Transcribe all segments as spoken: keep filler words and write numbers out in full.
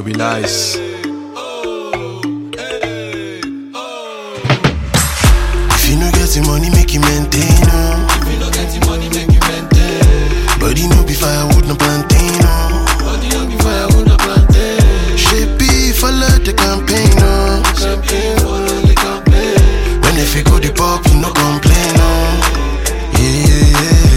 no be lies. If you no get the money, make you maintain, oh. If you no get the money, make you maintain. Body no be firewood, no plantain, oh. Body no be firewood, no plantain. Shape be follow the campaign, oh. Champagne, follow the campaign. When if you go the pop, you no complain, oh. Yeah, yeah,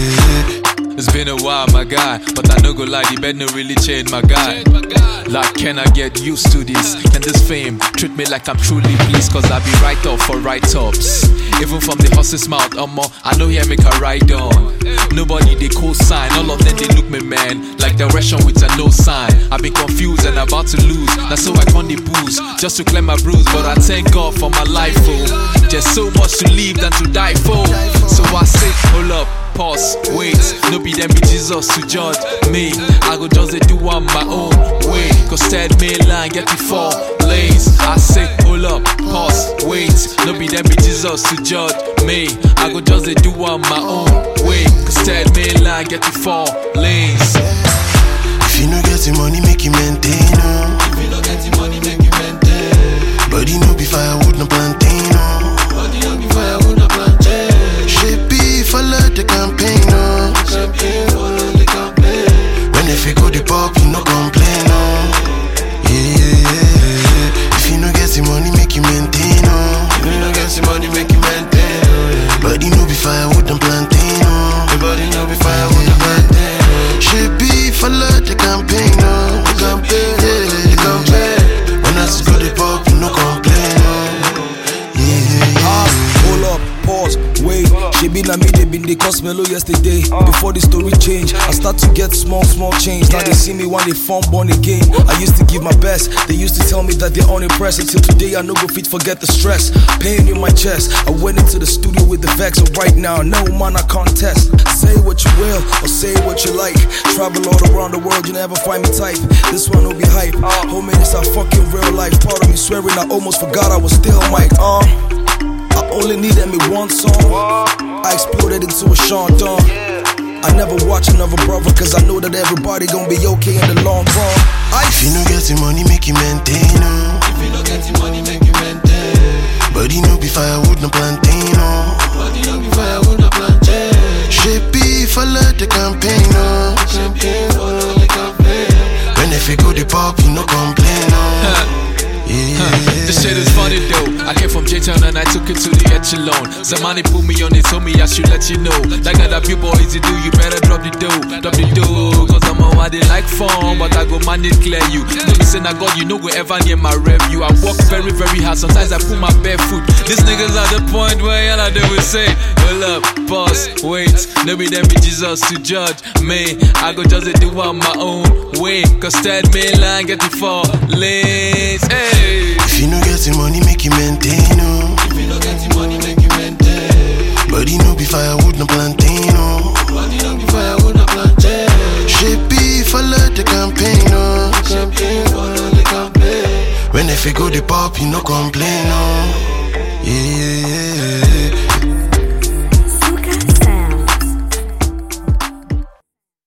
yeah. It's been a while, my guy, but I no go lie, the bed no really change, my guy. Like, can I get used to this? Can this fame treat me like I'm truly pleased? Cause I be right off for write-ups. Even from the horse's mouth, um, I know here make a ride on. Nobody they co-sign, all of them they look me, man, like direction with a no sign. I've been confused and about to lose, that's so I can't the booze, just to clear my bruise. But I thank God for my life, oh. There's so much to live than to die for. So I say, hold up, pause, wait. No be them be Jesus to judge me. I go just do on my own way. Cause third main line get me four lanes. I say, hold up, pause, wait. No be them be Jesus to judge me. I go just do on my own way. Cause third main line get me four lanes. If you no get the money, make you maintain, oh. If you no get the money, make you maintain. Body no be firewood, no plantain, oh. Body no be firewood, no plantain. Shape be follow the campaign, oh. Champagne, follow the campaign. When if you go the pop, you no complain, oh. Yeah, yeah, yeah. If you no get the money, make you maintain, oh. If you no get the money, make you maintain. Body no be firewood, no plantain, oh. The body no be firewood, no plantain. Shape be follow the campaign, oh. The campaign, Yeah, the campaign. when I go the pop, you no complain, oh. Yeah, yeah, yeah. Ah, hold up, pause, wait. She been a me, they been the Cosmelo yesterday. Before the story change, I start to get small, small change. Now they see me when they form born again. I used to give my best. They used to tell me that they're unimpressed. Until today, I no go fit forget the stress. Pain in my chest. I went into the studio with the vex. So right now, no man, I contest. Say what you will, or say what you like. Travel all around the world, you never find me type. This one will be hype. Homie, it's a fucking real life. Part of me swearing I almost forgot I was still Mike. Uh, I only needed me one song. I exploded into a Sean Don. I never watch another brother, cause I know that everybody gon' be okay in the long run. If you no get the money, make you maintain, oh. If you no get the money, make you maintain. Body no be firewood, no plantain, oh. Body no be firewood, no plantain. Shape be follow the campaign, oh. Champagne, follow the campaign. When if you go the pop, you no complain, oh. Yeah, yeah, This shit is funny though. I came from J-Town and I took it to the echelon. Somebody put me on it, told me I should let you know. Like that a few boys you do, you better drop the dough. Drop the dough, cause I'm a why they like fun, but I go man it clear you. No me say na God, you no go ever near my review. I work very, very hard, sometimes I put my bare foot. These niggas at the point where y'all they will say, hold up, pause, wait. No be them be Jesus to judge me. I go just do on my own way. Cause third main line get the four lanes. Hey. If you no get the money, make you maintain, oh. If you no get the money, make you maintain. Body no be firewood, no plantain, oh. Body no be firewood, no plantain. Shape be follow the campaign, oh. Champagne, follow the campaign. When if you go the pop, you no complain, oh. Yeah, yeah, yeah.